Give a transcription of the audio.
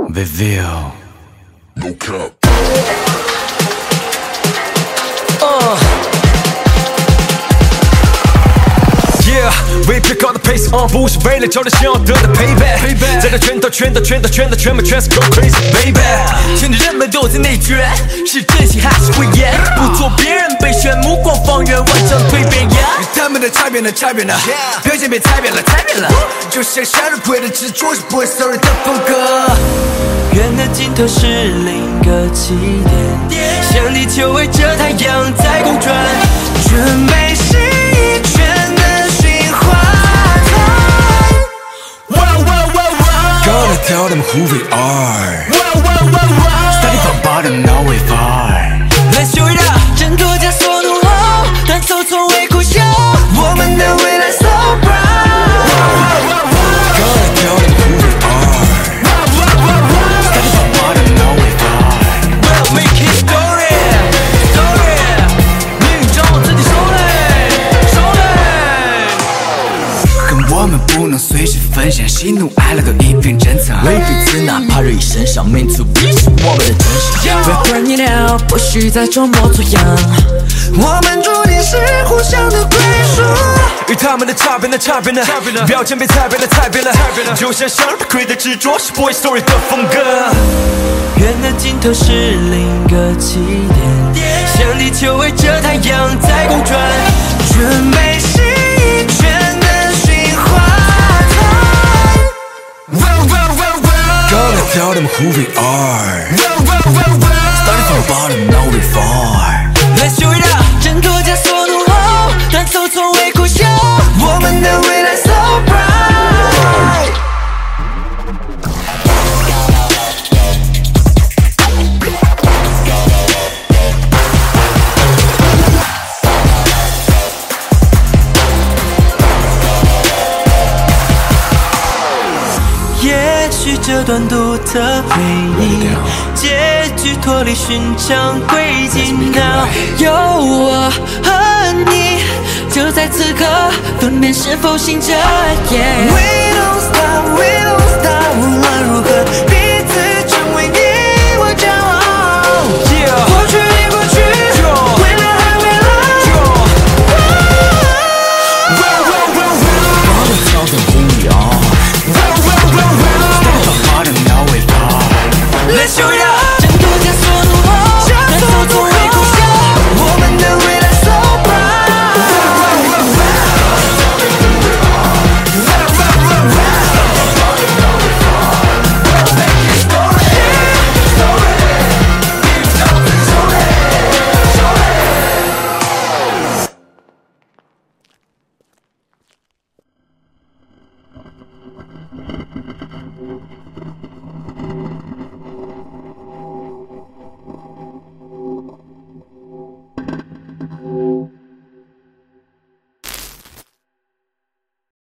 Reveal. No cap. Yeah, we pick up the pace，不是为了交流想要得到 payback， 在这拳头全部全是 go crazy baby。 兄弟人们都在内卷，是真心还是伪言？不做别人备选，目光放远，完成蜕变。他们的差别呢？表现被踩扁了。就像向日葵的执着是不会 sorry 的风格。圆的尽头是另一个起点，像地球围着太阳在公转，准备是一圈的循环。 Gotta tell them who we are. Starting from bottom, now we far. Let's show it up， 挣脱枷锁怒吼，但走从未苦修，我们的未来 so bright。 Gotta tell them who we are. Starting from bottom, now we far. We'll make it story， 命运掌握自己手里。 可我们不能随时分享，喜怒哀乐都一并珍藏。 为彼此哪怕日益身上，meant to be 是我们的真相。We're burning out， 不许再装模作样，我们注定是互相的归属。 与他们的差别呢？标签被踩扁了，就像向日葵的执着是 boy story 的风格。 圆的尽头是另一个起点，像地球围着太阳在公转，准备是一圈的循环。 Gotta tell them who we are. Starting from bottom, now we far. Let's show it up， 挣脱枷锁怒吼，但走从未苦修，我们的未来 so bright。也许这段独特回忆，结局脱离寻常轨迹。Now 有我和你，就在此刻，分辨是否醒着。We don't stop， 无论如何。